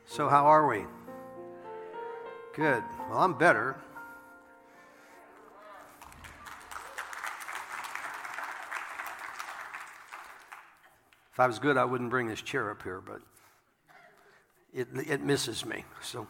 So how are we? Good. Well, I'm better. If I was good, I wouldn't bring this chair up here, but it misses me. So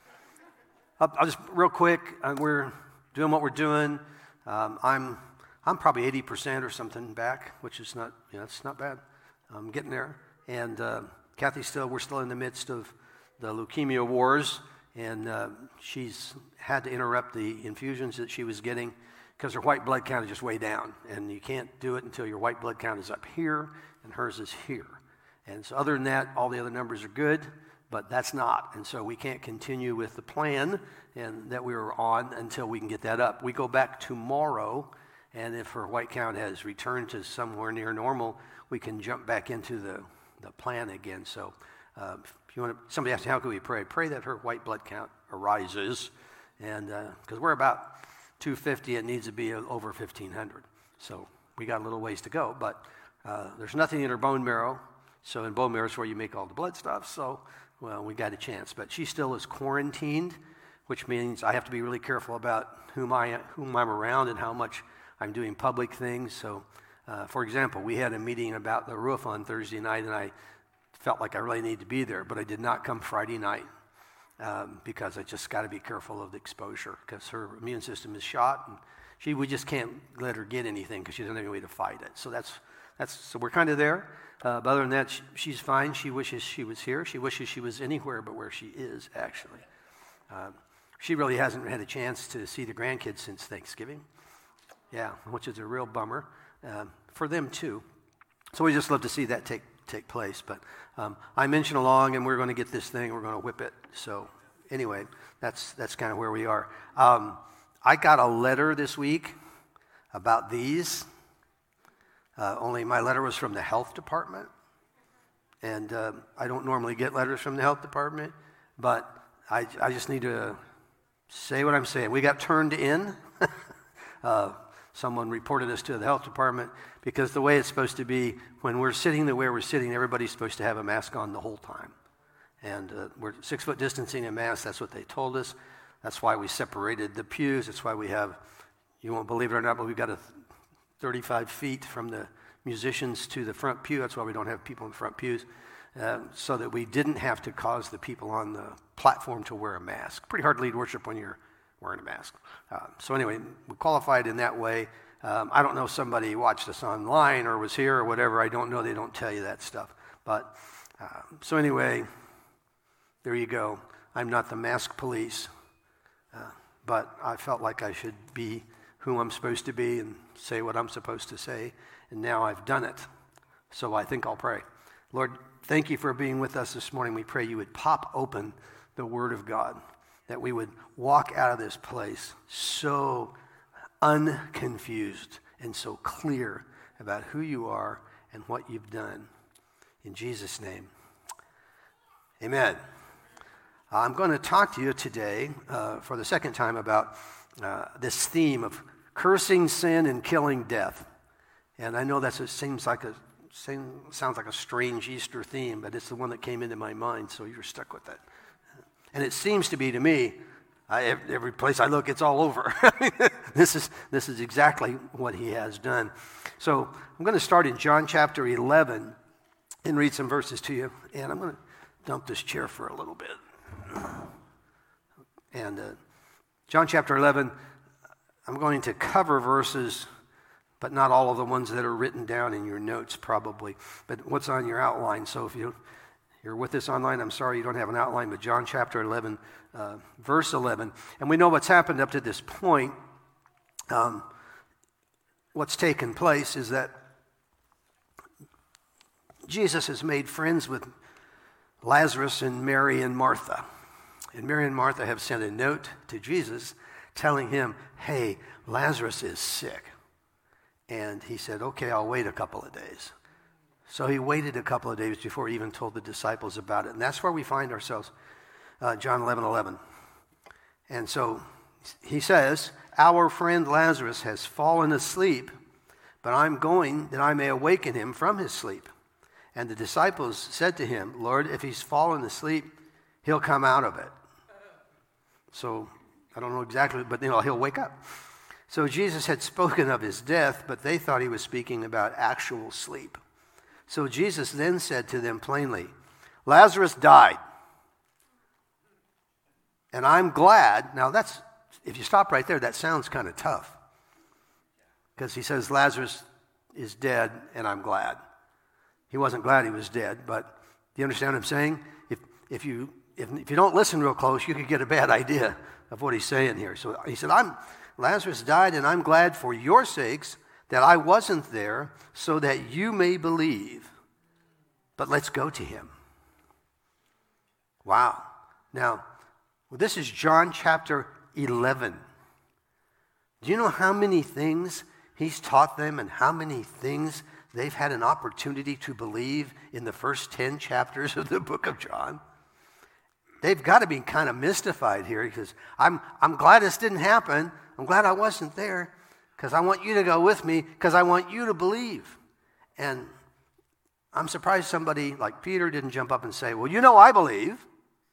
I'll just real quick. We're doing what we're doing. I'm probably 80% or something back, which is not it's not bad. I'm getting there. And Kathy's we're still in the midst of the leukemia wars, and she's had to interrupt the infusions that she was getting because her white blood count is just way down, and you can't do it until your white blood count is up here, and hers is here. And so other than that, all the other numbers are good, but that's not. And so we can't continue with the plan and that we were on until we can get that up. We go back tomorrow, and if her white count has returned to somewhere near normal, we can jump back into the plan again. So if you want to, somebody asked me, how can we pray? Pray that her white blood count arises, and because we're about 250, it needs to be over 1,500. So we got a little ways to go, but there's nothing in her bone marrow. So in bone marrow is where you make all the blood stuff. So, well, we got a chance. But she still is quarantined, which means I have to be really careful about whom I'm around and how much I'm doing public things. So, for example, we had a meeting about the roof on Thursday night, and I felt like I really needed to be there, but I did not come Friday night because I just got to be careful of the exposure because her immune system is shot, and we just can't let her get anything because she doesn't have any way to fight it. So so we're kind of there. But other than that, she's fine. She wishes she was here. She wishes she was anywhere but where she is, actually. She really hasn't had a chance to see the grandkids since Thanksgiving. Yeah, which is a real bummer for them, too. So we just love to see that take place. But I'm inching along, and we're going to get this thing. We're going to whip it. So anyway, that's kind of where we are. I got a letter this week about these. Only my letter was from the health department, and I don't normally get letters from the health department, but I just need to say what I'm saying. We got turned in. Someone reported us to the health department because the way it's supposed to be, when we're sitting the way we're sitting, everybody's supposed to have a mask on the whole time. And we're 6 foot distancing and masks. That's what they told us. That's why we separated the pews. That's why we have, you won't believe it or not, but we've got 35 feet from the musicians to the front pew. That's why we don't have people in the front pews, so that we didn't have to cause the people on the platform to wear a mask. Pretty hard to lead worship when you're wearing a mask. So anyway, we qualified in that way. I don't know if somebody watched us online or was here or whatever. I don't know. They don't tell you that stuff. But so anyway, there you go. I'm not the mask police, but I felt like I should be who I'm supposed to be and say what I'm supposed to say, and now I've done it. So I think I'll pray. Lord, thank you for being with us this morning. We pray you would pop open the Word of God, that we would walk out of this place so unconfused and so clear about who you are and what you've done. In Jesus' name, amen. I'm going to talk to you today for the second time about this theme of cursing sin and killing death. And I know sounds like a strange Easter theme, but it's the one that came into my mind, so you're stuck with it. And it seems to be to me, every place I look, it's all over. This is exactly what he has done. So I'm going to start in John chapter 11 and read some verses to you. And I'm going to dump this chair for a little bit. And John chapter 11, I'm going to cover verses, but not all of the ones that are written down in your notes probably, but what's on your outline. So if you're with us online, I'm sorry you don't have an outline, but John chapter 11, verse 11. And we know what's happened up to this point. What's taken place is that Jesus has made friends with Lazarus and Mary and Martha. And Mary and Martha have sent a note to Jesus telling him, hey, Lazarus is sick. And he said, okay, I'll wait a couple of days. So he waited a couple of days before he even told the disciples about it. And that's where we find ourselves, John 11:11. And so he says, our friend Lazarus has fallen asleep, but I'm going that I may awaken him from his sleep. And the disciples said to him, Lord, if he's fallen asleep, he'll come out of it. So I don't know exactly, but he'll wake up. So Jesus had spoken of his death, but they thought he was speaking about actual sleep. So Jesus then said to them plainly, Lazarus died. And I'm glad. Now if you stop right there, that sounds kind of tough. Because he says Lazarus is dead and I'm glad. He wasn't glad he was dead, but do you understand what I'm saying? If you don't listen real close, you could get a bad idea of what he's saying here. So he said, Lazarus died, and I'm glad for your sakes that I wasn't there, so that you may believe. But let's go to him. Wow. Now, this is John chapter 11. Do you know how many things he's taught them and how many things they've had an opportunity to believe in the first 10 chapters of the book of John? They've got to be kind of mystified here because I'm glad this didn't happen. I'm glad I wasn't there because I want you to go with me because I want you to believe. And I'm surprised somebody like Peter didn't jump up and say, well, I believe.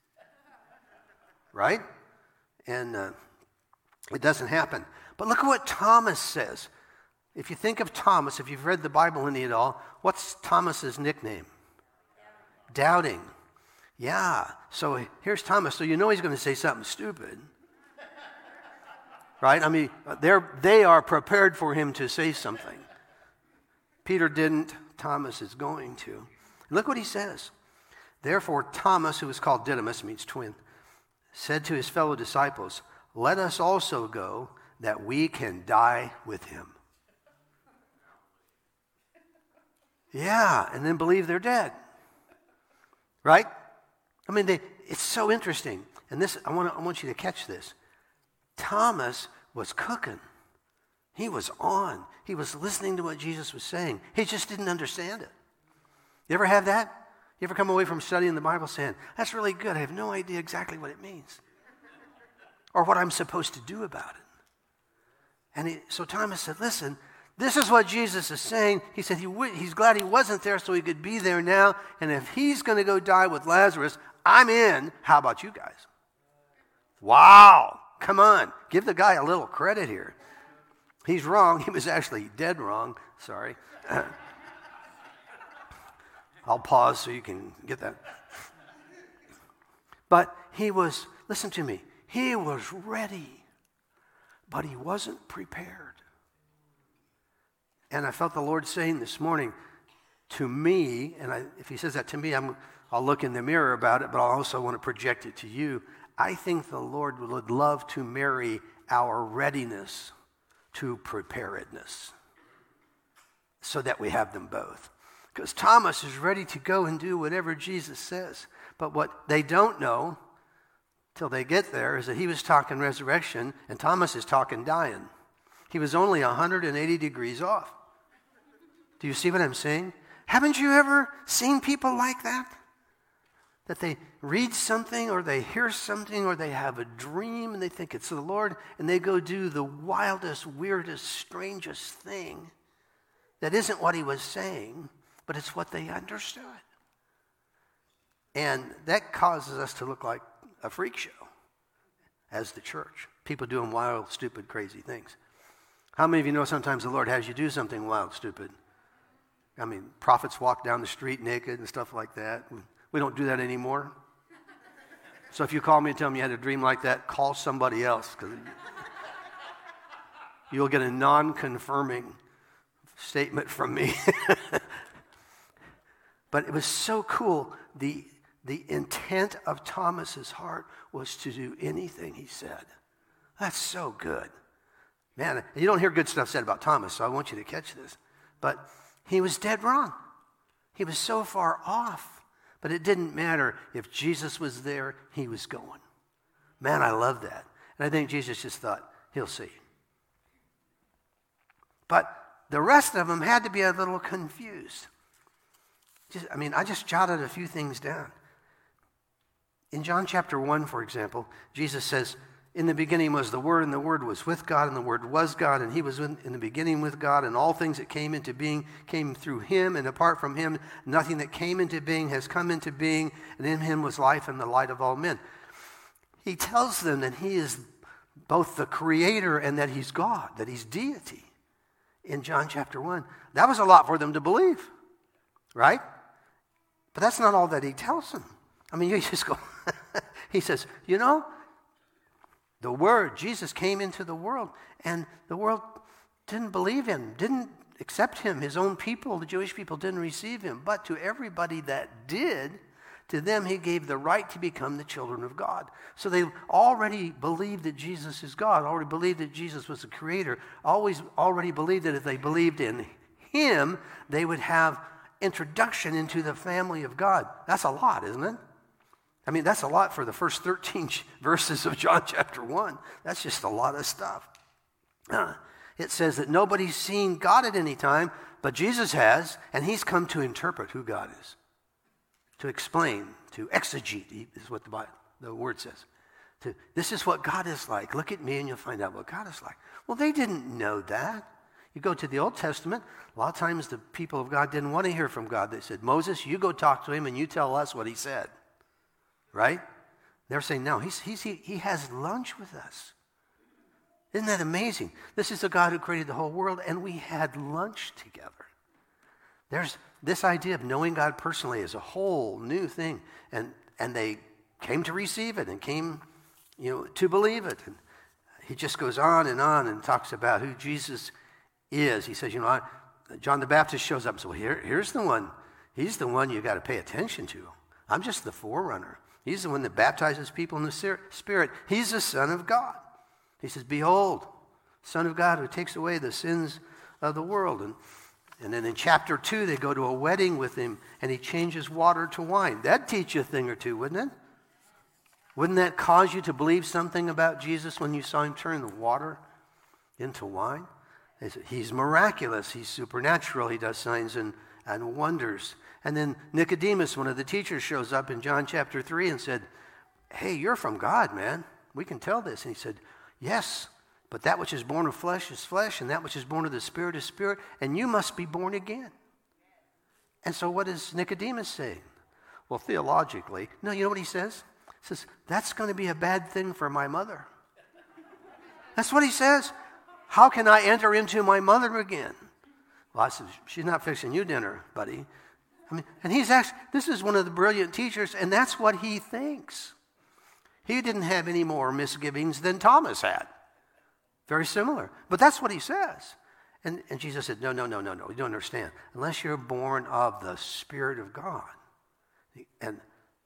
Right? And it doesn't happen. But look at what Thomas says. If you think of Thomas, if you've read the Bible any at all, what's Thomas's nickname? Doubting. Yeah, so here's Thomas. So he's going to say something stupid. Right? I mean, they are prepared for him to say something. Peter didn't. Thomas is going to. Look what he says. Therefore, Thomas, who is called Didymus, means twin, said to his fellow disciples, let us also go that we can die with him. Yeah, and then believe they're dead. Right? I mean, it's so interesting. And this, I want you to catch this. Thomas was cooking. He was on. He was listening to what Jesus was saying. He just didn't understand it. You ever have that? You ever come away from studying the Bible saying, that's really good. I have no idea exactly what it means. Or what I'm supposed to do about it. And so Thomas said, listen, this is what Jesus is saying. He said he's glad he wasn't there so he could be there now. And if he's going to go die with Lazarus, I'm in. How about you guys? Wow. Come on. Give the guy a little credit here. He's wrong. He was actually dead wrong. Sorry. I'll pause so you can get that. But listen to me, he was ready, but he wasn't prepared. And I felt the Lord saying this morning to me, and if he says that to me, I'll look in the mirror about it, but I also want to project it to you. I think the Lord would love to marry our readiness to preparedness so that we have them both. Because Thomas is ready to go and do whatever Jesus says. But what they don't know till they get there is that he was talking resurrection and Thomas is talking dying. He was only 180 degrees off. Do you see what I'm saying? Haven't you ever seen people like that? That they read something or they hear something or they have a dream and they think it's the Lord and they go do the wildest, weirdest, strangest thing that isn't what he was saying, but it's what they understood. And that causes us to look like a freak show as the church. People doing wild, stupid, crazy things. How many of you know sometimes the Lord has you do something wild, stupid? I mean, prophets walk down the street naked and stuff like that. We don't do that anymore. So if you call me and tell me you had a dream like that, call somebody else, because you'll get a non-confirming statement from me. But it was so cool. The intent of Thomas's heart was to do anything he said. That's so good. Man, you don't hear good stuff said about Thomas, so I want you to catch this. But he was dead wrong. He was so far off. But it didn't matter. If Jesus was there, he was going. Man, I love that. And I think Jesus just thought, he'll see. But the rest of them had to be a little confused. I just jotted a few things down. In John chapter 1, for example, Jesus says, In the beginning was the Word, and the Word was with God, and the Word was God, and he was in the beginning with God, and all things that came into being came through him, and apart from him, nothing that came into being has come into being, and in him was life and the light of all men. He tells them that he is both the creator and that he's God, that he's deity in John chapter 1. That was a lot for them to believe, right? But that's not all that he tells them. I mean, you just go, he says, the Word, Jesus came into the world, and the world didn't believe him, didn't accept him. His own people, the Jewish people, didn't receive him. But to everybody that did, to them he gave the right to become the children of God. So they already believed that Jesus is God, already believed that Jesus was the creator, already believed that if they believed in him, they would have introduction into the family of God. That's a lot, isn't it? I mean, that's a lot for the first 13 verses of John chapter 1. That's just a lot of stuff. It says that nobody's seen God at any time, but Jesus has, and he's come to interpret who God is, to explain, to exegete, is what the word says. This is what God is like. Look at me and you'll find out what God is like. Well, they didn't know that. You go to the Old Testament, a lot of times the people of God didn't want to hear from God. They said, Moses, you go talk to him and you tell us what he said. Right? They're saying, no, he has lunch with us. Isn't that amazing? This is the God who created the whole world, and we had lunch together. There's this idea of knowing God personally is a whole new thing, and they came to receive it and came, to believe it. And he just goes on and talks about who Jesus is. He says, John the Baptist shows up and says, well, here's the one. He's the one you got to pay attention to. I'm just the forerunner. He's the one that baptizes people in the Spirit. He's the Son of God. He says, behold, Son of God who takes away the sins of the world. And then in chapter 2, they go to a wedding with him, and he changes water to wine. That'd teach you a thing or two, wouldn't it? Wouldn't that cause you to believe something about Jesus when you saw him turn the water into wine? He's miraculous. He's supernatural. He does signs and wonders. And then Nicodemus, one of the teachers, shows up in John chapter 3 and said, hey, you're from God, man. We can tell this. And he said, yes, but that which is born of flesh is flesh, and that which is born of the Spirit is spirit, and you must be born again. And so what is Nicodemus saying? Well, theologically, no, you know what he says? He says, that's going to be a bad thing for my mother. That's what he says. How can I enter into my mother again? Well, I said, she's not fixing you dinner, buddy. And this is one of the brilliant teachers, and that's what he thinks. He didn't have any more misgivings than Thomas had. Very similar. But that's what he says. And Jesus said, no, you don't understand. Unless you're born of the Spirit of God. And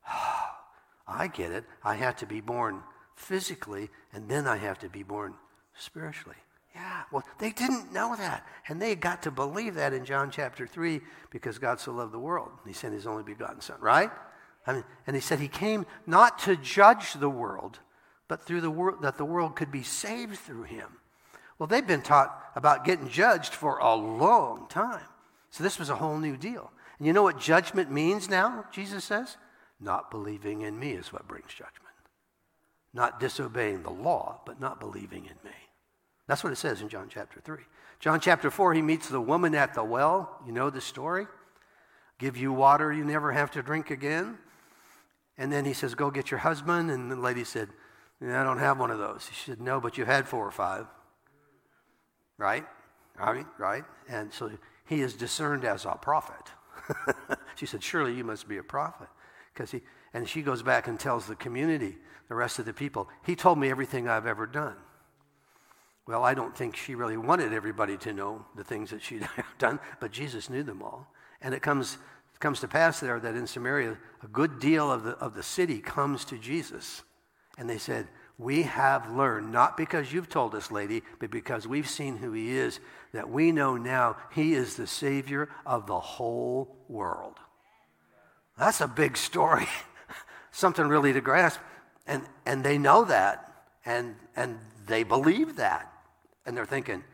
I get it. I have to be born physically, and then I have to be born spiritually. Yeah, well, they didn't know that. And they got to believe that in John chapter 3 because God so loved the world. He sent his only begotten Son, right? And he said he came not to judge the world, but through the world, that the world could be saved through him. Well, they've been taught about getting judged for a long time. So this was a whole new deal. And you know what judgment means now, Jesus says? Not believing in me is what brings judgment. Not disobeying the law, but not believing in me. That's what it says in John chapter 3. John chapter 4, he meets the woman at the well. You know the story. Give you water you never have to drink again. And then he says, go get your husband. And the lady said, I don't have one of those. She said, no, but you had 4 or 5. Right? Right? And so he is discerned as a prophet. She said, surely you must be a prophet. And she goes back and tells the community, the rest of the people, he told me everything I've ever done. Well, I don't think she really wanted everybody to know the things that she'd done, but Jesus knew them all. And it comes to pass there that in Samaria, a good deal of the city comes to Jesus. And they said, we have learned, not because you've told us, lady, but because we've seen who he is, that we know now he is the Savior of the whole world. That's a big story. Something really to grasp. And they know that. And they believe that. And they're thinking,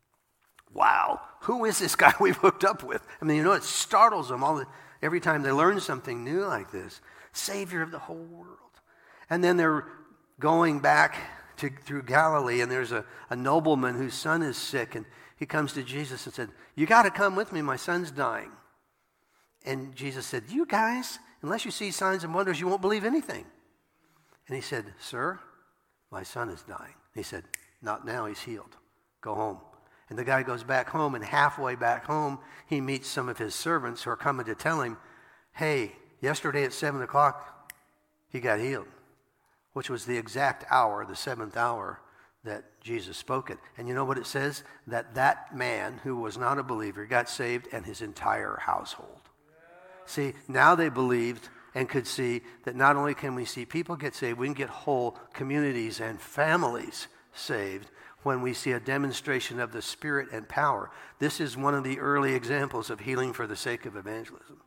wow, who is this guy we've hooked up with? I mean, it startles them every time they learn something new like this. Savior of the whole world. And then they're going back through Galilee, and there's a nobleman whose son is sick, and he comes to Jesus and said, "You got to come with me, my son's dying." And Jesus said, "You guys, unless you see signs and wonders, you won't believe anything." And he said, "Sir, my son is dying." He said, "Not now, he's healed. Go home." And the guy goes back home, and halfway back home, he meets some of his servants who are coming to tell him, "Hey, yesterday at 7 o'clock, he got healed," which was the exact hour, the 7th hour, that Jesus spoke it. And you know what it says? That man who was not a believer got saved, and his entire household. See, now they believed and could see that not only can we see people get saved, we can get whole communities and families saved when we see a demonstration of the Spirit and power. This is one of the early examples of healing for the sake of evangelism.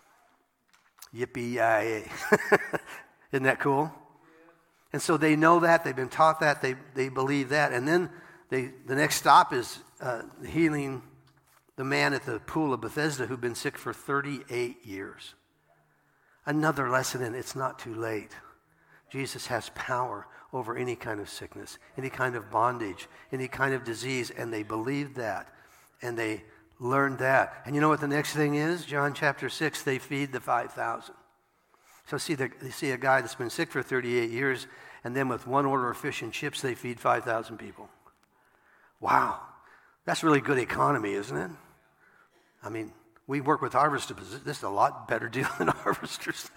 Yippee-yi-yay. Isn't that cool? And so they know that, they've been taught that, they believe that. And then the next stop is healing the man at the pool of Bethesda who'd been sick for 38 years. Another lesson in it's not too late. Jesus has power over any kind of sickness, any kind of bondage, any kind of disease, and they believed that, and they learned that. And you know what the next thing is? John chapter 6, they feed the 5,000. So they see a guy that's been sick for 38 years, and then with one order of fish and chips, they feed 5,000 people. Wow. That's really good economy, isn't it? I mean, we work with harvesters. This is a lot better deal than harvesters.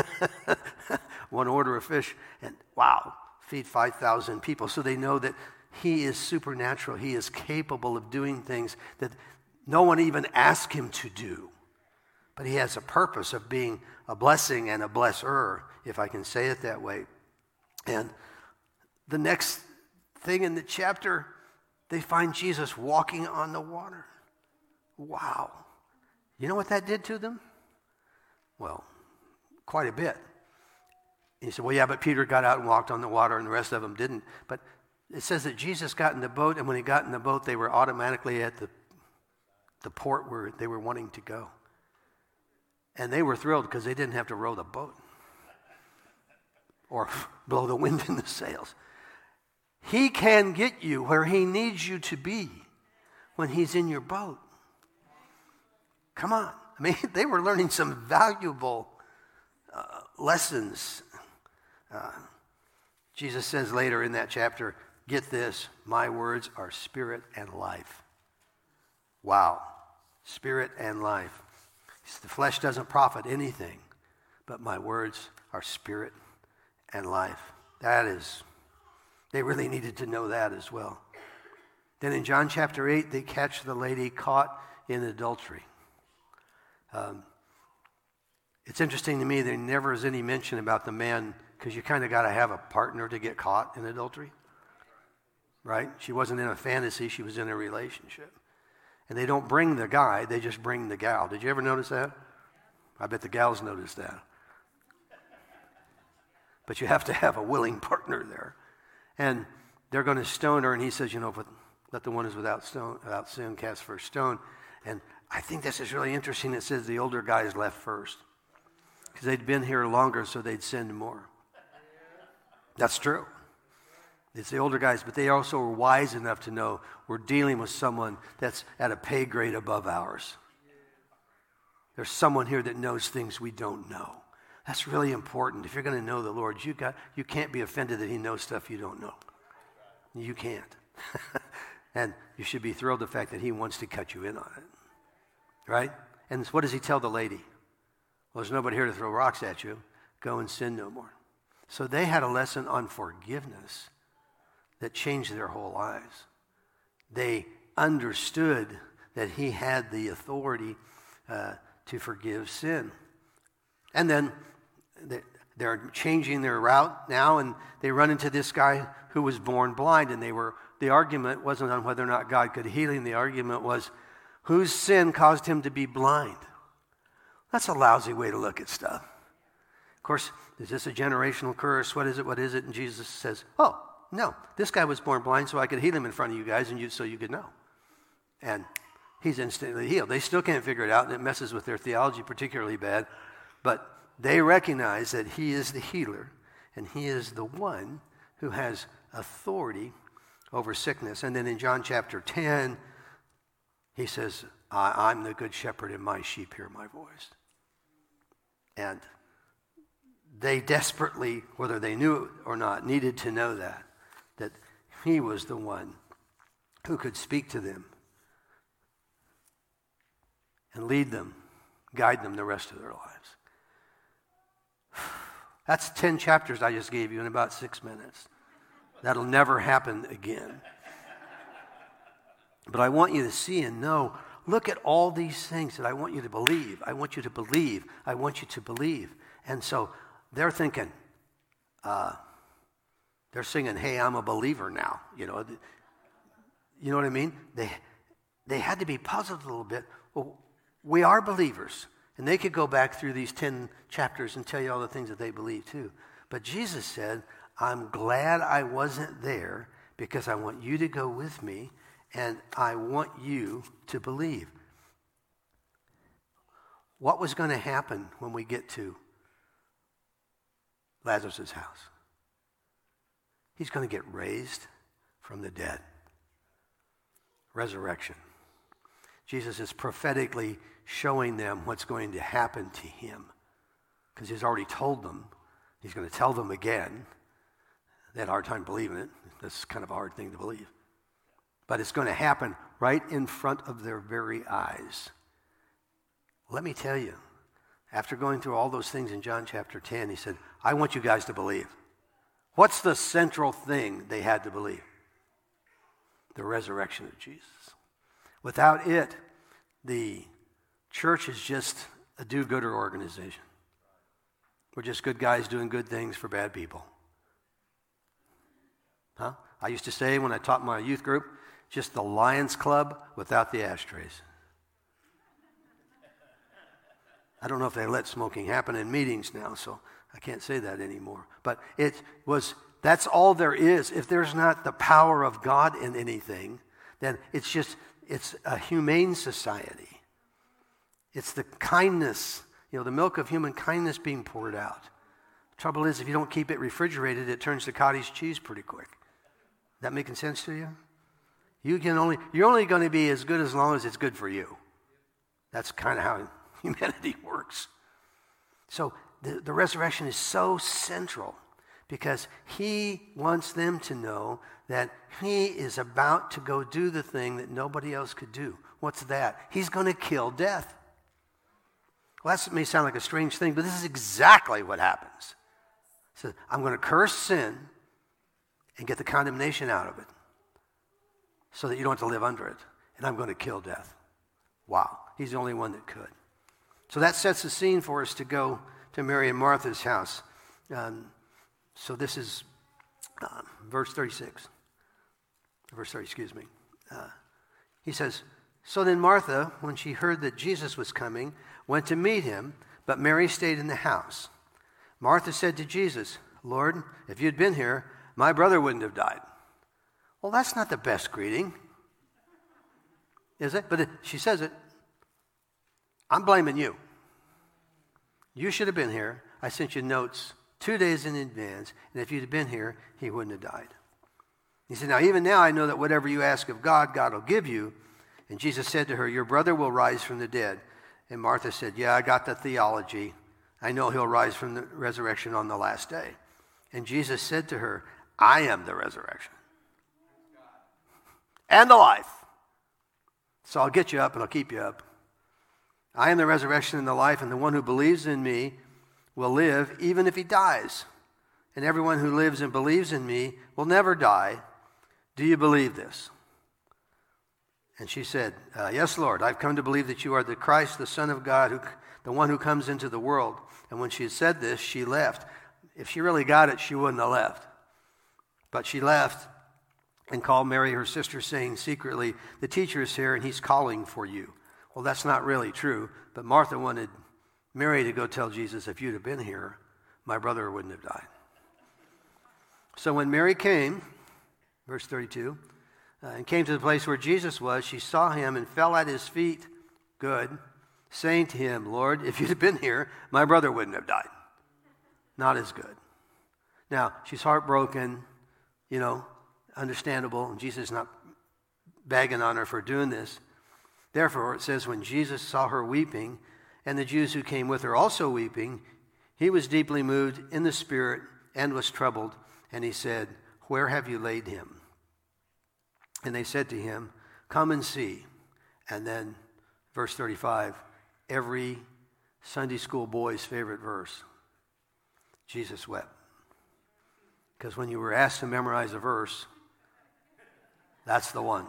One order of fish, and wow, feed 5,000 people. So they know that he is supernatural. He is capable of doing things that no one even asked him to do. But he has a purpose of being a blessing and a blesser, if I can say it that way. And the next thing in the chapter, they find Jesus walking on the water. Wow. You know what that did to them? Well, quite a bit. And he said, well, yeah, but Peter got out and walked on the water and the rest of them didn't. But it says that Jesus got in the boat, and when he got in the boat, they were automatically at the port where they were wanting to go. And they were thrilled because they didn't have to row the boat or blow the wind in the sails. He can get you where he needs you to be when he's in your boat. Come on. I mean, they were learning some valuable lessons. Jesus says later in that chapter, get this, my words are spirit and life. Wow. Spirit and life. The flesh doesn't profit anything, but my words are spirit and life. They really needed to know that as well. Then in John chapter 8, they catch the lady caught in adultery. It's interesting to me, there never is any mention about the man, because you kind of got to have a partner to get caught in adultery, right? She wasn't in a fantasy, she was in a relationship. And they don't bring the guy, they just bring the gal. Did you ever notice that? I bet the gals noticed that. But you have to have a willing partner there. And they're going to stone her, and he says, let the one who's without sin cast first stone. And I think this is really interesting. It says the older guys left first because they'd been here longer, so they'd sinned more. That's true. It's the older guys, but they also were wise enough to know we're dealing with someone that's at a pay grade above ours. There's someone here that knows things we don't know. That's really important. If you're going to know the Lord, you can't be offended that he knows stuff you don't know. You can't. And you should be thrilled the fact that he wants to cut you in on it. Right? And what does he tell the lady? Well, there's nobody here to throw rocks at you. Go and sin no more. So they had a lesson on forgiveness that changed their whole lives. They understood that he had the authority to forgive sin. And then they're changing their route now, and they run into this guy who was born blind, and the argument wasn't on whether or not God could heal him. The argument was, whose sin caused him to be blind? That's a lousy way to look at stuff. Of course, is this a generational curse? What is it? And Jesus says, oh, no, this guy was born blind so I could heal him in front of you guys and so you could know. And he's instantly healed. They still can't figure it out, and it messes with their theology particularly bad. But they recognize that he is the healer, and he is the one who has authority over sickness. And then in John chapter 10, he says, I'm the good shepherd and my sheep hear my voice. And they desperately, whether they knew it or not, needed to know that he was the one who could speak to them and lead them, guide them the rest of their lives. That's 10 chapters I just gave you in about 6 minutes. That'll never happen again. But I want you to see and know, look at all these things that I want you to believe. I want you to believe. I want you to believe. And so they're thinking, they're singing, hey, I'm a believer now. You know what I mean? They had to be puzzled a little bit. Well, we are believers. And they could go back through these 10 chapters and tell you all the things that they believe too. But Jesus said, I'm glad I wasn't there because I want you to go with me and I want you to believe. What was going to happen when we get to Lazarus' house? He's going to get raised from the dead. Resurrection. Jesus is prophetically showing them what's going to happen to him because he's already told them. He's going to tell them again. They had a hard time believing it. That's kind of a hard thing to believe. But it's going to happen right in front of their very eyes. Let me tell you, after going through all those things in John chapter 10, he said, I want you guys to believe. What's the central thing they had to believe? The resurrection of Jesus. Without it, the church is just a do-gooder organization. We're just good guys doing good things for bad people. Huh? I used to say when I taught my youth group, just the Lions Club without the ashtrays. I don't know if they let smoking happen in meetings now, so I can't say that anymore. But that's all there is. If there's not the power of God in anything, then it's a humane society. It's the kindness, the milk of human kindness being poured out. The trouble is, if you don't keep it refrigerated, it turns to cottage cheese pretty quick. That making sense to you? You're only going to be as good as long as it's good for you. That's kind of how humanity works. So the resurrection is so central because he wants them to know that he is about to go do the thing that nobody else could do. What's that? He's going to kill death. Well, that may sound like a strange thing, but this is exactly what happens. So I'm going to curse sin and get the condemnation out of it so that you don't have to live under it. And I'm going to kill death. Wow. He's the only one that could. So that sets the scene for us to go to Mary and Martha's house. So this is verse 36. Verse 30, excuse me. He says, so then Martha, when she heard that Jesus was coming, went to meet him, but Mary stayed in the house. Martha said to Jesus, Lord, if you'd been here, my brother wouldn't have died. Well, that's not the best greeting, is it? But she says it. I'm blaming you. You should have been here. I sent you notes 2 days in advance, and if you'd have been here, he wouldn't have died. He said, now even now I know that whatever you ask of God, God will give you. And Jesus said to her, your brother will rise from the dead. And Martha said, yeah, I got the theology. I know he'll rise from the resurrection on the last day. And Jesus said to her, I am the resurrection and the life. So I'll get you up and I'll keep you up. I am the resurrection and the life, and the one who believes in me will live even if he dies. And everyone who lives and believes in me will never die. Do you believe this? And she said, yes, Lord, I've come to believe that you are the Christ, the Son of God, the one who comes into the world. And when she had said this, she left. If she really got it, she wouldn't have left. But she left and called Mary, her sister, saying secretly, the teacher is here and he's calling for you. Well, that's not really true. But Martha wanted Mary to go tell Jesus, if you'd have been here, my brother wouldn't have died. So when Mary came, verse 32, and came to the place where Jesus was, she saw him and fell at his feet, saying to him, Lord, if you'd have been here, my brother wouldn't have died. Not as good. Now, she's heartbroken. understandable. And Jesus is not bagging on her for doing this. Therefore, it says, when Jesus saw her weeping, and the Jews who came with her also weeping, he was deeply moved in the spirit and was troubled. And he said, where have you laid him? And they said to him, come and see. And then, verse 35, every Sunday school boy's favorite verse, Jesus wept. Because when you were asked to memorize a verse, that's the one.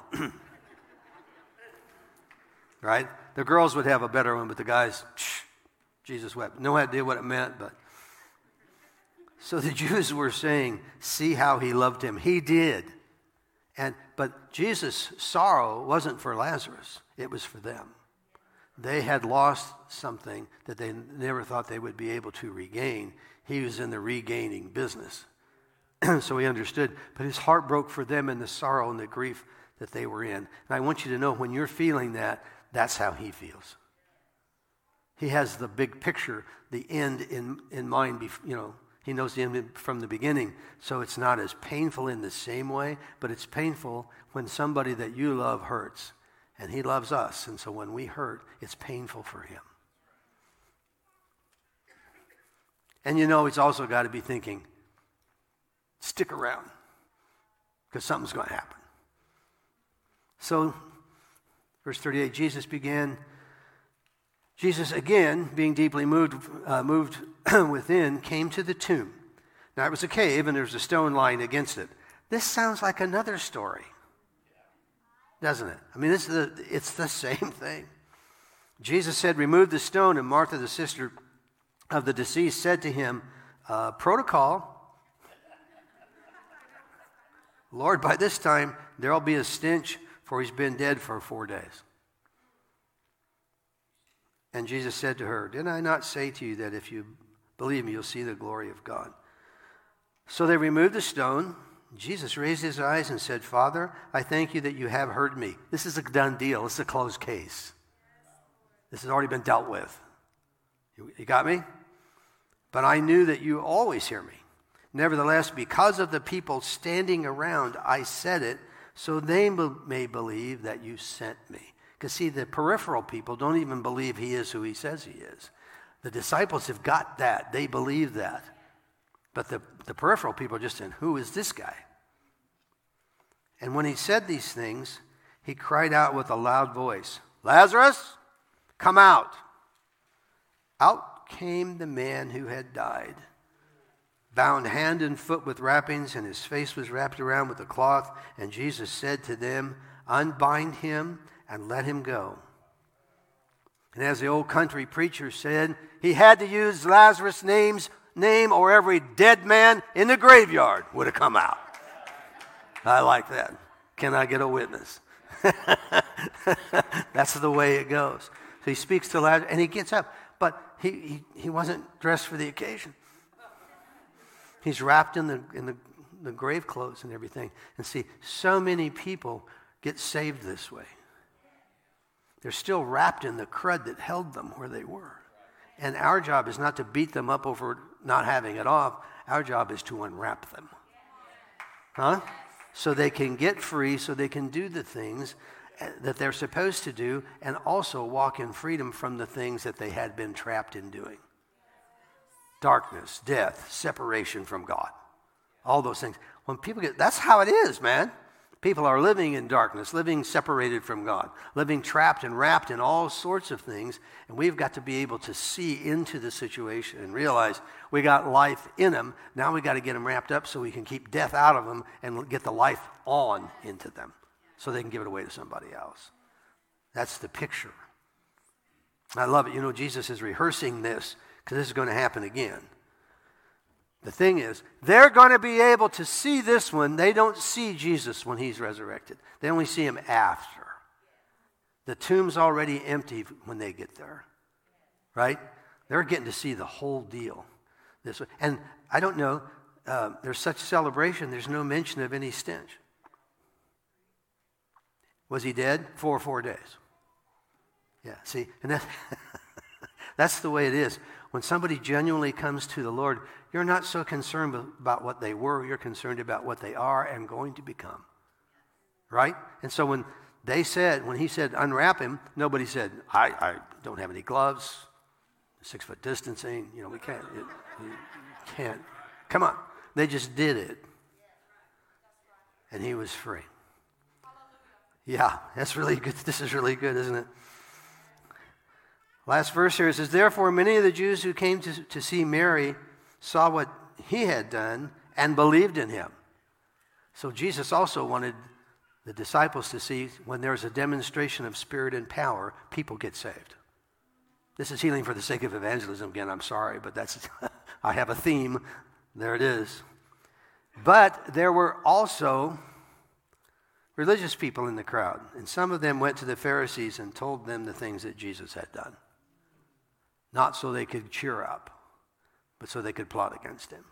Right? The girls would have a better one, but the guys, Jesus wept. No idea what it meant, but. So the Jews were saying, see how he loved him. He did. But Jesus' sorrow wasn't for Lazarus. It was for them. They had lost something that they never thought they would be able to regain. He was in the regaining business. So he understood. But his heart broke for them in the sorrow and the grief that they were in. And I want you to know, when you're feeling that, that's how he feels. He has the big picture, the end in mind. He knows the end from the beginning. So it's not as painful in the same way, but it's painful when somebody that you love hurts. And he loves us. And so when we hurt, it's painful for him. And he's also got to be thinking, stick around, because something's going to happen. So, verse 38, Jesus again, being deeply moved within, came to the tomb. Now it was a cave, and there was a stone lying against it. This sounds like another story, doesn't it? I mean, it's the same thing. Jesus said, remove the stone, and Martha, the sister of the deceased, said to him, protocol, Lord, by this time there'll be a stench, for he's been dead for 4 days. And Jesus said to her, did I not say to you that if you believe me, you'll see the glory of God? So they removed the stone. Jesus raised his eyes and said, Father, I thank you that you have heard me. This is a done deal. This is a closed case. This has already been dealt with. You got me? But I knew that you always hear me. Nevertheless, because of the people standing around, I said it, so they may believe that you sent me. Because see, the peripheral people don't even believe he is who he says he is. The disciples have got that. They believe that. But the peripheral people are just saying, who is this guy? And when he said these things, he cried out with a loud voice, Lazarus, come out. Out came the man who had died, bound hand and foot with wrappings, and his face was wrapped around with a cloth. And Jesus said to them, unbind him and let him go. And as the old country preacher said, he had to use Lazarus' name or every dead man in the graveyard would have come out. I like that. Can I get a witness? That's the way it goes. So he speaks to Lazarus and he gets up, but he wasn't dressed for the occasion. He's wrapped in the grave clothes and everything. And see, so many people get saved this way. They're still wrapped in the crud that held them where they were. And our job is not to beat them up over not having it off. Our job is to unwrap them. So they can get free, so they can do the things that they're supposed to do, and also walk in freedom from the things that they had been trapped in doing. Darkness, death, separation from God. All those things. When people that's how it is, man. People are living in darkness, living separated from God, living trapped and wrapped in all sorts of things. And we've got to be able to see into the situation and realize we got life in them. Now we got to get them wrapped up so we can keep death out of them and get the life on into them so they can give it away to somebody else. That's the picture. I love it. Jesus is rehearsing this because this is going to happen again. The thing is, they're going to be able to see this one. They don't see Jesus when he's resurrected. They only see him after. The tomb's already empty when they get there. Right? They're getting to see the whole deal. This way. And I don't know, there's such celebration, there's no mention of any stench. Was he dead? 4 days. Yeah, see, and that's the way it is. when somebody genuinely comes to the Lord, you're not so concerned about what they were. You're concerned about what they are and going to become. Right? And so when he said, unwrap him, nobody said, I don't have any gloves, 6-foot distancing, we can't, you can't. Come on. They just did it. And he was free. Yeah, that's really good. This is really good, isn't it? Last verse here, it says, therefore many of the Jews who came to see Mary saw what he had done and believed in him. So Jesus also wanted the disciples to see when there's a demonstration of spirit and power, people get saved. This is healing for the sake of evangelism. Again, I'm sorry, but that's I have a theme. There it is. But there were also religious people in the crowd, and some of them went to the Pharisees and told them the things that Jesus had done. Not so they could cheer up, but so they could plot against him.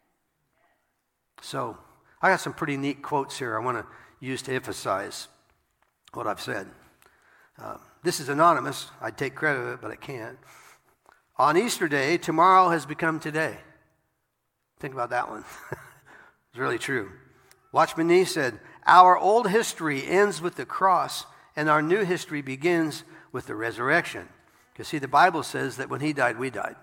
So I got some pretty neat quotes here I want to use to emphasize what I've said. This is anonymous. I'd take credit of it, but I can't. On Easter Day, tomorrow has become today. Think about that one. It's really true. Watchman Nee said, our old history ends with the cross, and our new history begins with the resurrection. Because see, the Bible says that when he died, we died.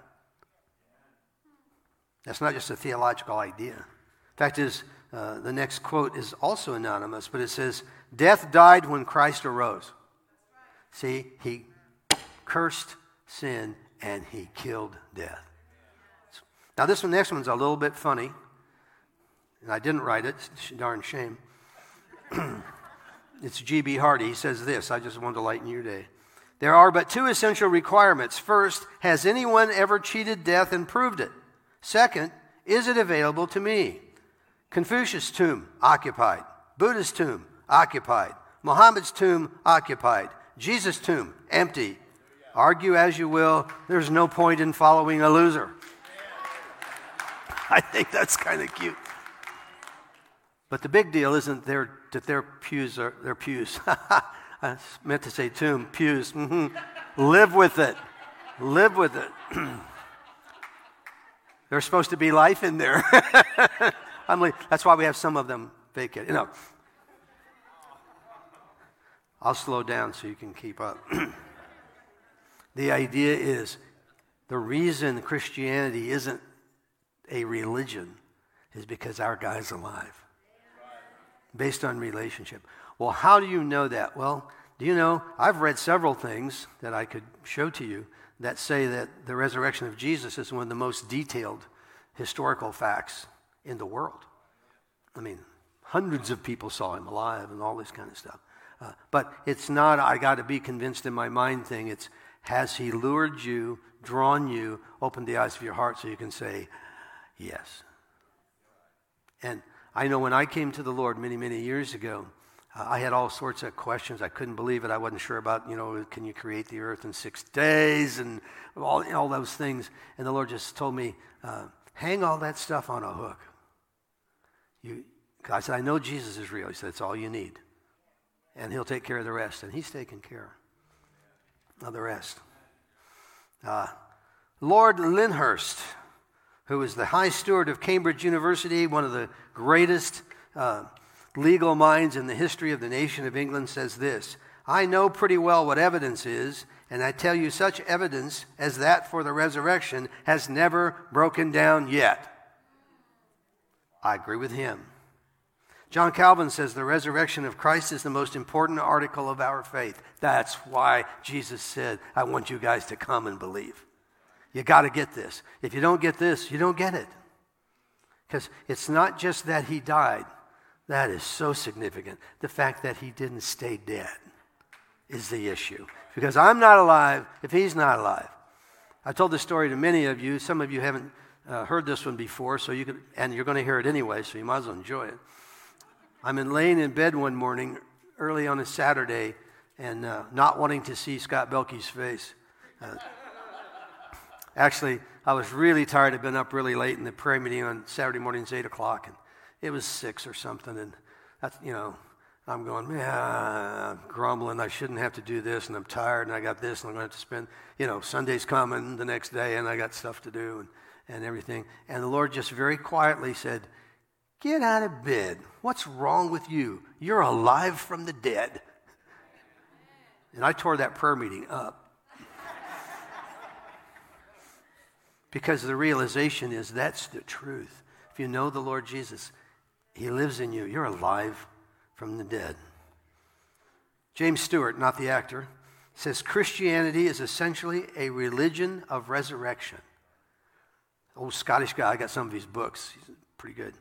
That's not just a theological idea. Fact is, the next quote is also anonymous, but it says, death died when Christ arose. See, he cursed sin and he killed death. Now this next one's a little bit funny, and I didn't write it, it's a darn shame. It's G.B. Hardy. He says this, I just wanted to lighten your day. There are but two essential requirements. First, has anyone ever cheated death and proved it? Second, is it available to me? Confucius' tomb, occupied. Buddha's tomb, occupied. Muhammad's tomb, occupied. Jesus' tomb, empty. Argue as you will, there's no point in following a loser. I think that's kind of cute. But the big deal isn't that their pews are their pews. I meant to say tomb, pews. Mm-hmm. Live with it. Live with it. There's supposed to be life in there. That's why we have some of them vacant. I'll slow down so you can keep up. The idea is the reason Christianity isn't a religion is because our guy's alive. Based on relationship. Well, how do you know that? Well, do you know, I've read several things that I could show to you that say that the resurrection of Jesus is one of the most detailed historical facts in the world. I mean, hundreds of people saw him alive and all this kind of stuff. But it's not, I got to be convinced in my mind thing. It's, has he lured you, drawn you, opened the eyes of your heart so you can say, yes. And I know when I came to the Lord many, many years ago, I had all sorts of questions. I couldn't believe it. I wasn't sure about, can you create the earth in 6 days and all those things. And the Lord just told me, hang all that stuff on a hook. I said, I know Jesus is real. He said, it's all you need. And he'll take care of the rest. And he's taking care of the rest. Lord Lyndhurst, who was the High Steward of Cambridge University, one of the greatest legal minds in the history of the nation of England, says this: I know pretty well what evidence is, and I tell you such evidence as that for the resurrection has never broken down yet. I agree with him. John Calvin says the resurrection of Christ is the most important article of our faith. That's why Jesus said, I want you guys to come and believe. You got to get this. If you don't get this, you don't get it. Because it's not just that he died. That is so significant. The fact that he didn't stay dead is the issue. Because I'm not alive if he's not alive. I told this story to many of you. Some of you haven't heard this one before, and you're going to hear it anyway, so you might as well enjoy it. I'm laying in bed one morning early on a Saturday and not wanting to see Scott Belkey's face. Actually, I was really tired. I'd been up really late in the prayer meeting on Saturday mornings, 8 o'clock, and it was 6 or something. And that's, I'm going, man, I'm grumbling. I shouldn't have to do this, and I'm tired, and I got this, and I'm going to have to spend, Sunday's coming the next day, and I got stuff to do and everything. And the Lord just very quietly said, get out of bed. What's wrong with you? You're alive from the dead. And I tore that prayer meeting up. Because the realization is that's the truth. If you know the Lord Jesus, He lives in you. You're alive from the dead. James Stewart, not the actor, says Christianity is essentially a religion of resurrection. Old Scottish guy, I got some of his books. He's pretty good.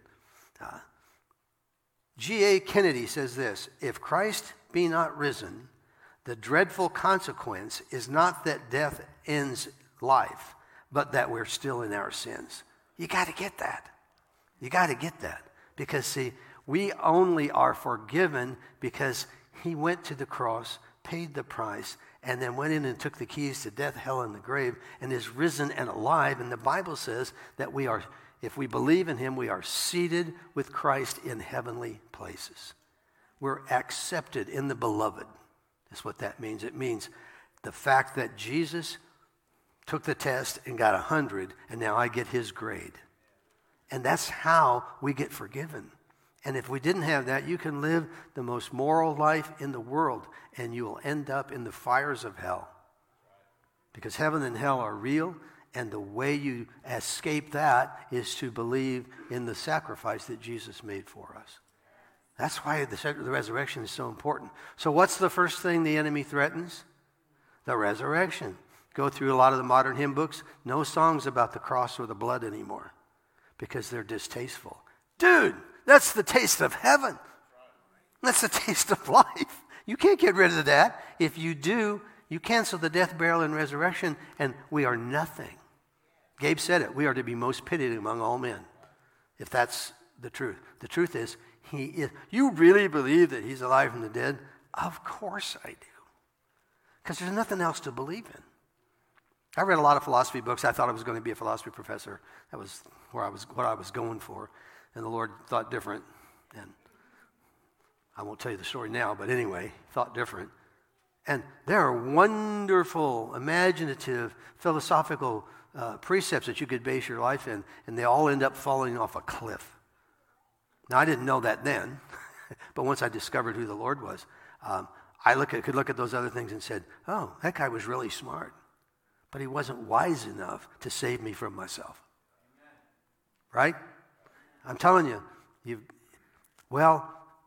G.A. Kennedy says this, if Christ be not risen, the dreadful consequence is not that death ends life, but that we're still in our sins. You got to get that. You got to get that. Because, see, we only are forgiven because He went to the cross, paid the price, and then went in and took the keys to death, hell, and the grave, and is risen and alive. And the Bible says that we are, if we believe in Him, we are seated with Christ in heavenly places. We're accepted in the beloved. That's what that means. It means the fact that Jesus took the test and got 100, and now I get His grade. And that's how we get forgiven. And if we didn't have that, you can live the most moral life in the world, and you will end up in the fires of hell. Because heaven and hell are real, and the way you escape that is to believe in the sacrifice that Jesus made for us. That's why the resurrection is so important. So what's the first thing the enemy threatens? The resurrection. Go through a lot of the modern hymn books, no songs about the cross or the blood anymore because they're distasteful. Dude, that's the taste of heaven. That's the taste of life. You can't get rid of that. If you do, you cancel the death, burial, and resurrection, and we are nothing. Gabe said it. We are to be most pitied among all men, if that's the truth. The truth is, He is. You really believe that He's alive from the dead? Of course I do. Because there's nothing else to believe in. I read a lot of philosophy books. I thought I was going to be a philosophy professor. That was what I was going for. And the Lord thought different. And I won't tell you the story now, but anyway, thought different. And there are wonderful, imaginative, philosophical precepts that you could base your life in, and they all end up falling off a cliff. Now, I didn't know that then, but once I discovered who the Lord was, I could look at those other things and said, oh, that guy was really smart, but he wasn't wise enough to save me from myself. Right? I'm telling you, a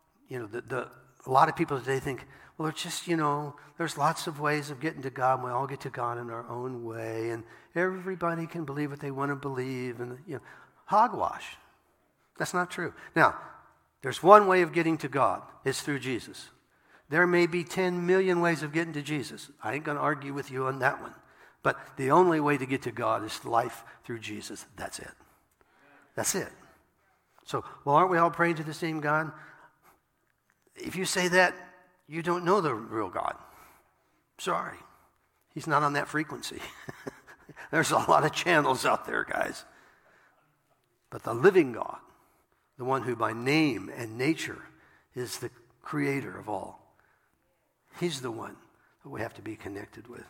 lot of people today think, well, it's just, there's lots of ways of getting to God, and we all get to God in our own way, and everybody can believe what they want to believe, and, hogwash. That's not true. Now, there's one way of getting to God. It's through Jesus. There may be 10 million ways of getting to Jesus. I ain't going to argue with you on that one. But the only way to get to God is life through Jesus. That's it. That's it. So, well, aren't we all praying to the same God? If you say that, you don't know the real God. Sorry. He's not on that frequency. There's a lot of channels out there, guys. But the living God, the one who by name and nature is the creator of all, He's the one that we have to be connected with.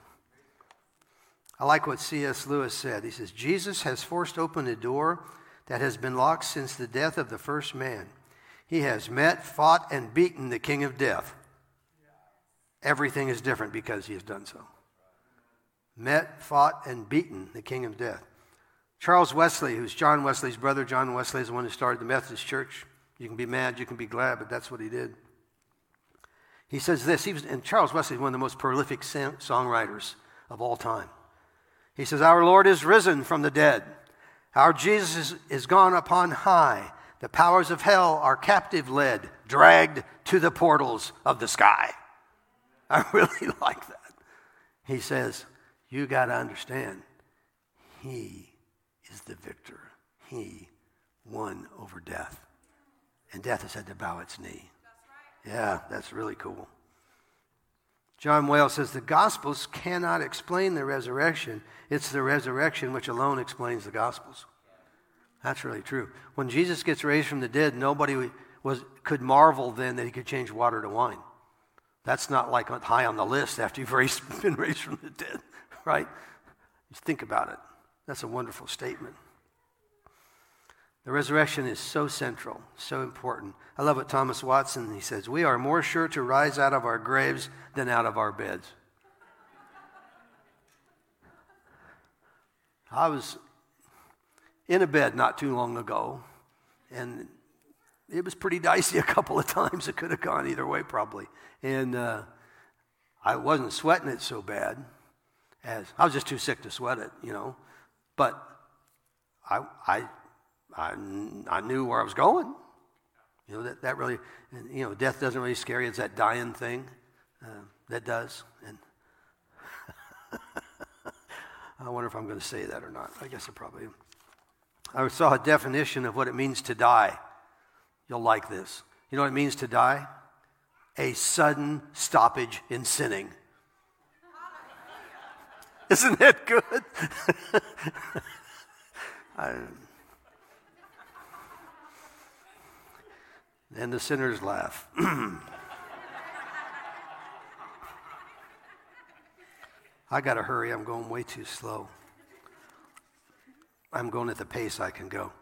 I like what C.S. Lewis said. He says, Jesus has forced open a door that has been locked since the death of the first man. He has met, fought, and beaten the king of death. Everything is different because He has done so. Met, fought, and beaten the king of death. Charles Wesley, who's John Wesley's brother, John Wesley is the one who started the Methodist Church. You can be mad, you can be glad, but that's what he did. He says this, and Charles Wesley is one of the most prolific songwriters of all time. He says, our Lord is risen from the dead. Our Jesus is gone upon high. The powers of hell are captive led, dragged to the portals of the sky. I really like that. He says, you got to understand, He is the victor. He won over death. And death has had to bow its knee. Yeah, that's really cool. John Wales says, the Gospels cannot explain the resurrection. It's the resurrection which alone explains the Gospels. That's really true. When Jesus gets raised from the dead, nobody could marvel then that he could change water to wine. That's not like high on the list after you've been raised from the dead, right? Just think about it. That's a wonderful statement. The resurrection is so central, so important. I love what Thomas Watson, he says, we are more sure to rise out of our graves than out of our beds. I was in a bed not too long ago, and it was pretty dicey a couple of times. It could have gone either way probably. And I wasn't sweating it so bad as, I was just too sick to sweat it, But I knew where I was going. That really, death doesn't really scare you. It's that dying thing that does. And I wonder if I'm going to say that or not. I guess I probably am. I saw a definition of what it means to die. You'll like this. You know what it means to die? A sudden stoppage in sinning. Isn't that good? And the sinners laugh. I got to hurry. I'm going way too slow. I'm going at the pace I can go.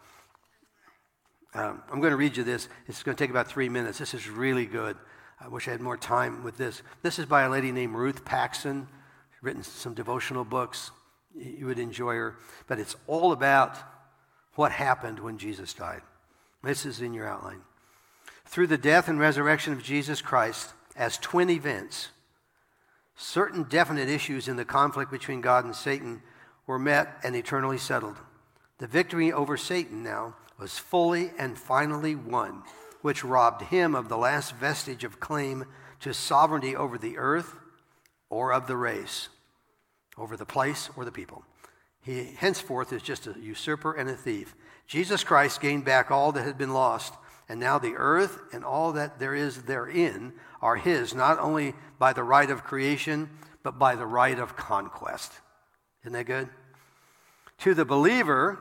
I'm going to read you this. It's going to take about 3 minutes. This is really good. I wish I had more time with this. This is by a lady named Ruth Paxson. She's written some devotional books. You would enjoy her. But it's all about what happened when Jesus died. This is in your outline. Through the death and resurrection of Jesus Christ as twin events, certain definite issues in the conflict between God and Satan were met and eternally settled. The victory over Satan now was fully and finally won, which robbed him of the last vestige of claim to sovereignty over the earth or of the race, over the place or the people. He henceforth is just a usurper and a thief. Jesus Christ gained back all that had been lost, and now the earth and all that there is therein are his, not only by the right of creation, but by the right of conquest. Isn't that good? To the believer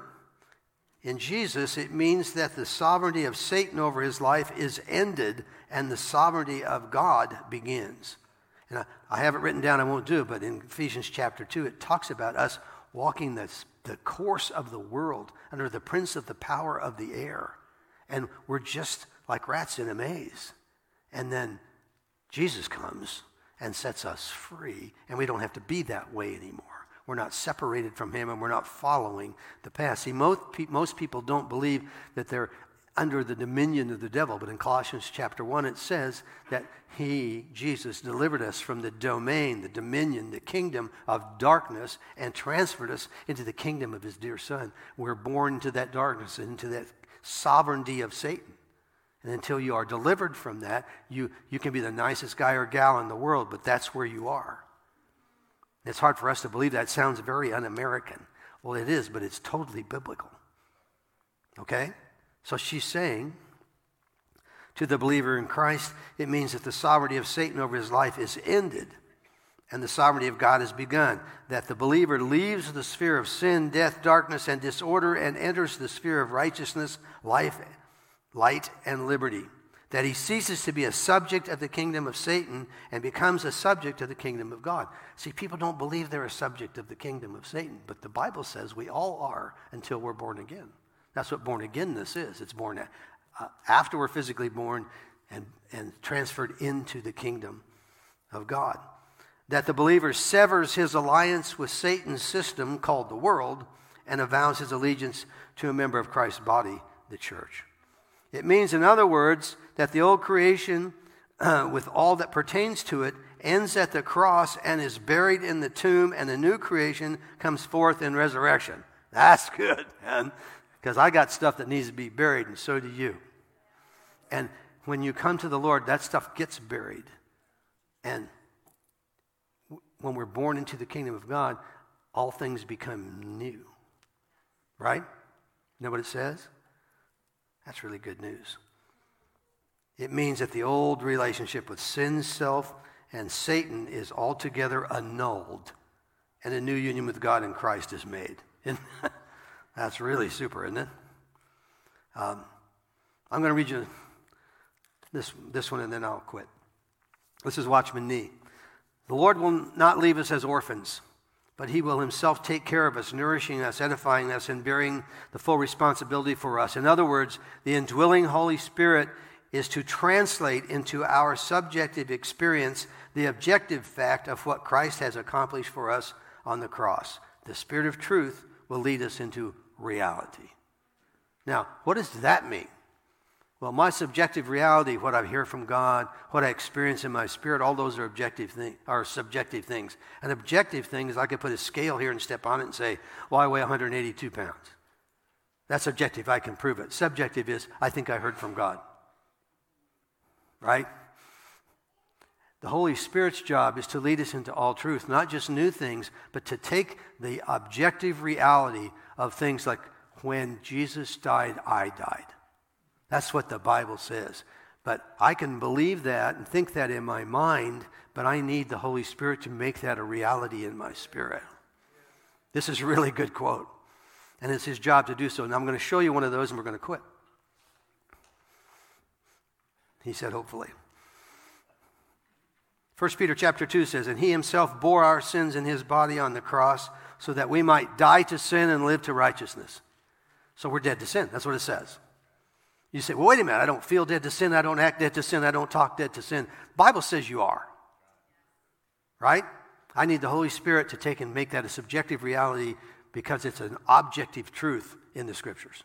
in Jesus, it means that the sovereignty of Satan over his life is ended and the sovereignty of God begins. And I have it written down, I won't do it, but in Ephesians chapter 2, it talks about us walking the course of the world under the prince of the power of the air. And we're just like rats in a maze. And then Jesus comes and sets us free, and we don't have to be that way anymore. We're not separated from him, and we're not following the past. See, most people don't believe that they're under the dominion of the devil, but in Colossians chapter 1, it says that he, Jesus, delivered us from the domain, the dominion, the kingdom of darkness, and transferred us into the kingdom of his dear Son. We're born into that darkness, into that sovereignty of Satan. And until you are delivered from that, you can be the nicest guy or gal in the world, but that's where you are. It's hard for us to believe that. It sounds very un-American. Well, it is, but it's totally biblical. Okay? So she's saying, to the believer in Christ, it means that the sovereignty of Satan over his life is ended and the sovereignty of God has begun. That the believer leaves the sphere of sin, death, darkness, and disorder and enters the sphere of righteousness, life, light, and liberty. That he ceases to be a subject of the kingdom of Satan and becomes a subject of the kingdom of God. See, people don't believe they're a subject of the kingdom of Satan, but the Bible says we all are until we're born again. That's what born againness is. It's born after we're physically born and transferred into the kingdom of God. That the believer severs his alliance with Satan's system called the world and avows his allegiance to a member of Christ's body, the church. It means, in other words, that the old creation with all that pertains to it ends at the cross and is buried in the tomb, and the new creation comes forth in resurrection. That's good, man. Because I got stuff that needs to be buried, and so do you. And when you come to the Lord, that stuff gets buried. And when we're born into the kingdom of God, all things become new. Right? You know what it says? That's really good news. It means that the old relationship with sin, self, and Satan is altogether annulled, and a new union with God in Christ is made. That's really super, isn't it? I'm going to read you this one, and then I'll quit. This is Watchman Nee. The Lord will not leave us as orphans, but he will himself take care of us, nourishing us, edifying us, and bearing the full responsibility for us. In other words, the indwelling Holy Spirit is to translate into our subjective experience the objective fact of what Christ has accomplished for us on the cross. The Spirit of truth will lead us into reality. Now, what does that mean? Well, my subjective reality, what I hear from God, what I experience in my spirit, all those are subjective things. An objective thing is I could put a scale here and step on it and say, well, I weigh 182 pounds. That's objective. I can prove it. Subjective is, I think I heard from God. Right? The Holy Spirit's job is to lead us into all truth, not just new things, but to take the objective reality of things like when Jesus died, I died. That's what the Bible says. But I can believe that and think that in my mind, but I need the Holy Spirit to make that a reality in my spirit. This is a really good quote. And it's his job to do so. And I'm going to show you one of those and we're going to quit. He said, hopefully. 1 Peter chapter 2 says, and he himself bore our sins in his body on the cross so that we might die to sin and live to righteousness. So we're dead to sin. That's what it says. You say, well, wait a minute, I don't feel dead to sin, I don't act dead to sin, I don't talk dead to sin. The Bible says you are. Right? I need the Holy Spirit to take and make that a subjective reality because it's an objective truth in the Scriptures.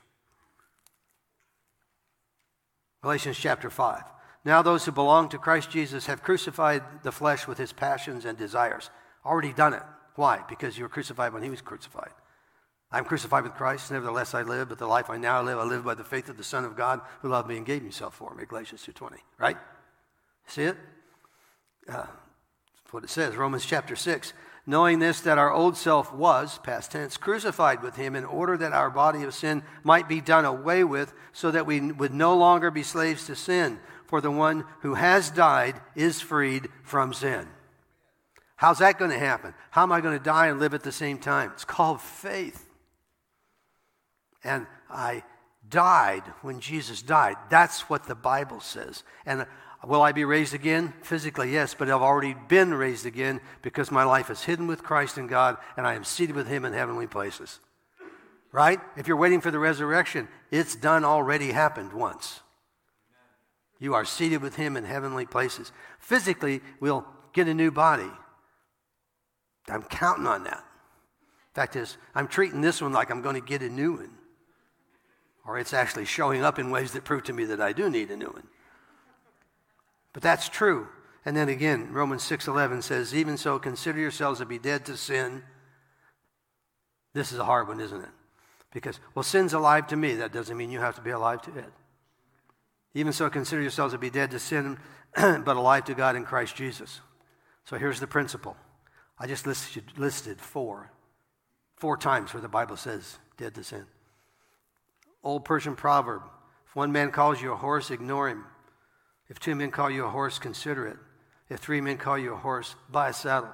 Galatians chapter 5. Now those who belong to Christ Jesus have crucified the flesh with his passions and desires. Already done it. Why? Because you were crucified when he was crucified. I'm crucified with Christ, nevertheless I live, but the life I now live, I live by the faith of the Son of God who loved me and gave himself for me, Galatians 2:20, right? See it? That's what it says, Romans chapter 6. Knowing this, that our old self was, past tense, crucified with him in order that our body of sin might be done away with, so that we would no longer be slaves to sin. For the one who has died is freed from sin. How's that going to happen? How am I going to die and live at the same time? It's called faith. And I died when Jesus died. That's what the Bible says. And will I be raised again? Physically, yes, but I've already been raised again because my life is hidden with Christ in God and I am seated with him in heavenly places. Right? If you're waiting for the resurrection, it's done already happened once. You are seated with him in heavenly places. Physically, we'll get a new body. I'm counting on that. Fact is, I'm treating this one like I'm going to get a new one. Or it's actually showing up in ways that prove to me that I do need a new one. But that's true. And then again, Romans 6:11 says, even so, consider yourselves to be dead to sin. This is a hard one, isn't it? Because, well, sin's alive to me. That doesn't mean you have to be alive to it. Even so, consider yourselves to be dead to sin, but alive to God in Christ Jesus. So here's the principle. I just listed four times where the Bible says dead to sin. Old Persian proverb, if one man calls you a horse, ignore him. If two men call you a horse, consider it. If three men call you a horse, buy a saddle.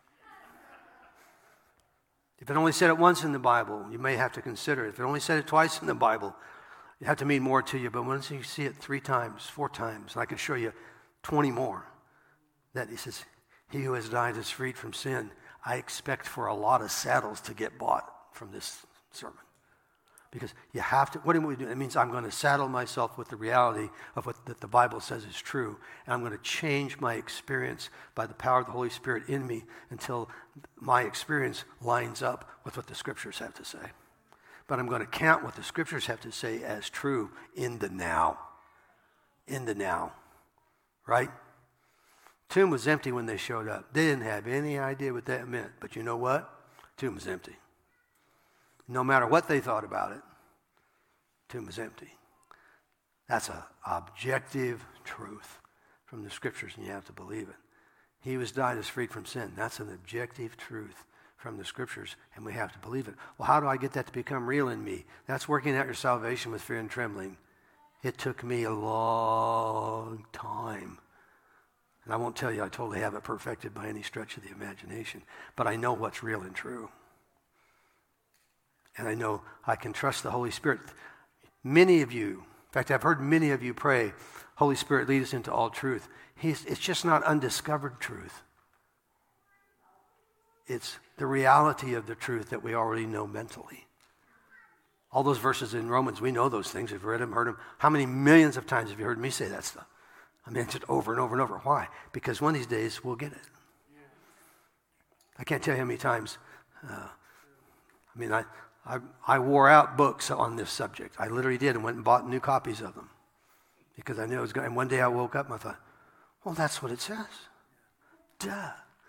If it only said it once in the Bible, you may have to consider it. If it only said it twice in the Bible, you have to mean more to you. But once you see it 3 times, 4 times, and I can show you 20 more, that he says, he who has died is freed from sin. I expect for a lot of saddles to get bought from this sermon. Because you have to, what do we do? It means I'm going to saddle myself with the reality of what that the Bible says is true. And I'm going to change my experience by the power of the Holy Spirit in me until my experience lines up with what the Scriptures have to say. But I'm going to count what the Scriptures have to say as true in the now. In the now. Right? Tomb was empty when they showed up. They didn't have any idea what that meant. But you know what? Tomb was empty. No matter what they thought about it, tomb was empty. That's an objective truth from the Scriptures, and you have to believe it. He who has died is freed from sin. That's an objective truth from the Scriptures, and we have to believe it. Well, how do I get that to become real in me? That's working out your salvation with fear and trembling. It took me a long time. And I won't tell you I totally have it perfected by any stretch of the imagination, but I know what's real and true. And I know I can trust the Holy Spirit. Many of you In fact, I've heard many of you pray, Holy Spirit, lead us into all truth. It's just not undiscovered truth. It's the reality of the truth that we already know mentally. All those verses in Romans, we know those things. We've read them, heard them. How many millions of times have you heard me say that stuff? I mean, just over and over and over. Why? Because one of these days we'll get it. I can't tell you how many times. I wore out books on this subject. I literally did and went and bought new copies of them because I knew it was going. And one day I woke up and I thought, well, that's what it says. Duh.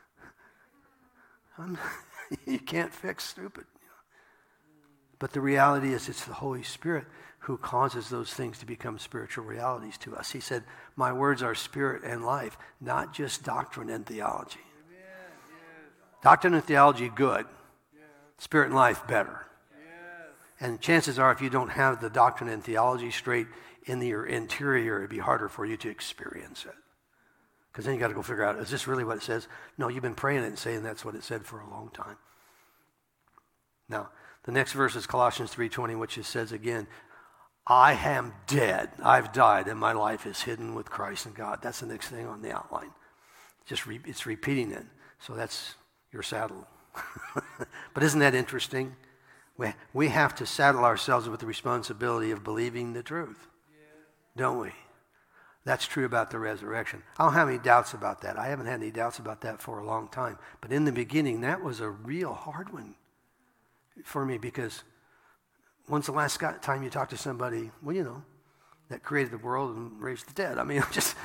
You can't fix stupid. But the reality is it's the Holy Spirit who causes those things to become spiritual realities to us. He said, my words are spirit and life, not just doctrine and theology. Doctrine and theology, good. Spirit and life, better. And chances are if you don't have the doctrine and theology straight in your interior, it'd be harder for you to experience it. Because then you got to go figure out, is this really what it says? No, you've been praying it and saying that's what it said for a long time. Now, the next verse is Colossians 3:20, which it says again, I am dead. I've died, and my life is hidden with Christ and God. That's the next thing on the outline. It's repeating it. So that's your saddle. But isn't that interesting? We have to saddle ourselves with the responsibility of believing the truth, don't we? That's true about the resurrection. I don't have any doubts about that. I haven't had any doubts about that for a long time. But in the beginning, that was a real hard one for me because when's the last time you talked to somebody, well, you know, that created the world and raised the dead? I mean, just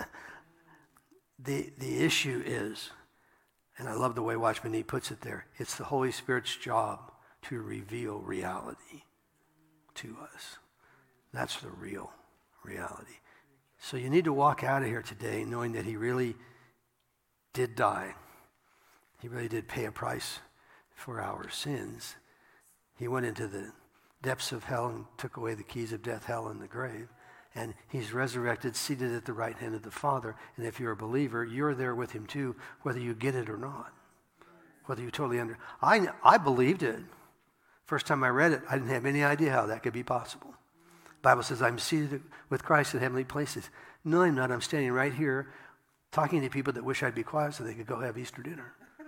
the issue is, and I love the way Watchman Nee puts it there, it's the Holy Spirit's job to reveal reality to us. That's the real reality. So you need to walk out of here today knowing that he really did die. He really did pay a price for our sins. He went into the depths of hell and took away the keys of death, hell, and the grave. And he's resurrected, seated at the right hand of the Father. And if you're a believer, you're there with him too, whether you get it or not. Whether you totally I believed it. First time I read it, I didn't have any idea how that could be possible. The Bible says I'm seated with Christ in heavenly places. No, I'm not. I'm standing right here talking to people that wish I'd be quiet so they could go have Easter dinner.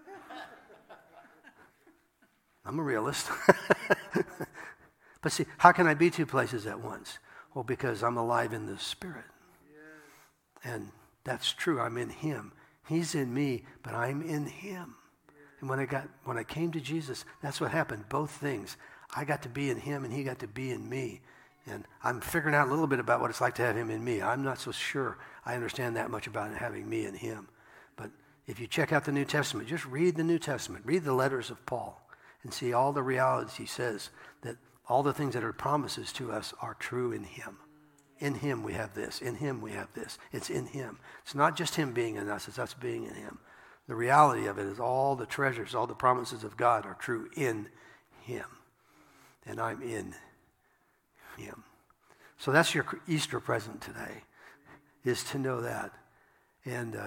I'm a realist. But see, how can I be two places at once? Well, because I'm alive in the Spirit. And that's true. I'm in him. He's in me, but I'm in him. And when I came to Jesus, that's what happened. Both things. I got to be in him and he got to be in me. And I'm figuring out a little bit about what it's like to have him in me. I'm not so sure I understand that much about having me and him. But if you check out the New Testament, just read the New Testament. Read the letters of Paul and see all the realities he says, that all the things that are promises to us are true in him. In him we have this. In him we have this. It's in him. It's not just him being in us. It's us being in him. The reality of it is all the treasures, all the promises of God are true in him. And I'm in him. So that's your Easter present today, is to know that. And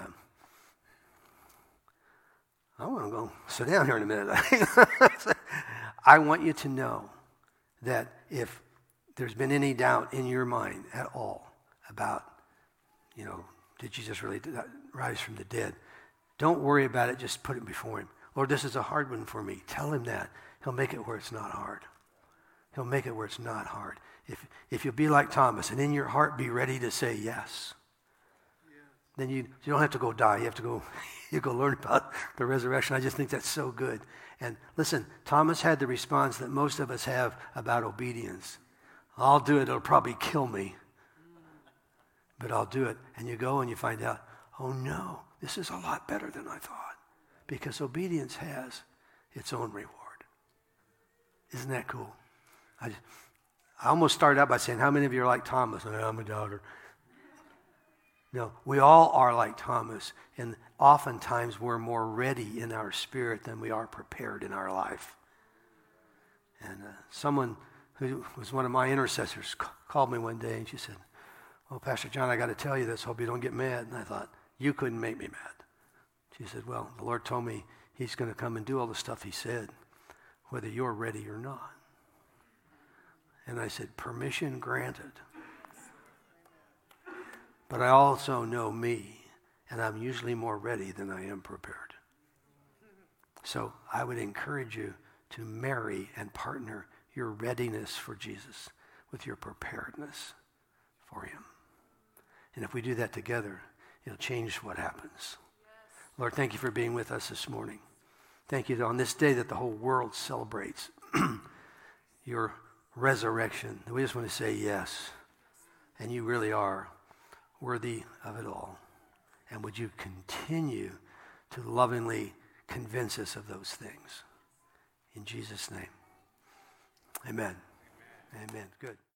I want to go sit down here in a minute. I want you to know that if there's been any doubt in your mind at all about, did Jesus really rise from the dead? Don't worry about it. Just put it before him. Lord, this is a hard one for me. Tell him that. He'll make it where it's not hard. He'll make it where it's not hard. If you'll be like Thomas and in your heart be ready to say yes, then you don't have to go die. You have to go, you go learn about the resurrection. I just think that's so good. And listen, Thomas had the response that most of us have about obedience. I'll do it. It'll probably kill me, but I'll do it. And you go and you find out, oh no, this is a lot better than I thought, because obedience has its own reward. Isn't that cool? I almost started out by saying, how many of you are like Thomas? And I'm a doubter. No, we all are like Thomas, and oftentimes we're more ready in our spirit than we are prepared in our life. And someone who was one of my intercessors called me one day, and she said, well, Pastor John, I got to tell you this. Hope you don't get mad. And I thought, you couldn't make me mad. She said, well, the Lord told me he's going to come and do all the stuff he said, whether you're ready or not. And I said, permission granted. but I also know me, and I'm usually more ready than I am prepared. So I would encourage you to marry and partner your readiness for Jesus with your preparedness for him. And if we do that together, it'll change what happens. Yes. Lord, thank you for being with us this morning. Thank you that on this day that the whole world celebrates your resurrection. We just want to say yes. And you really are worthy of it all. And would you continue to lovingly convince us of those things? In Jesus' name. Amen. Amen. Good.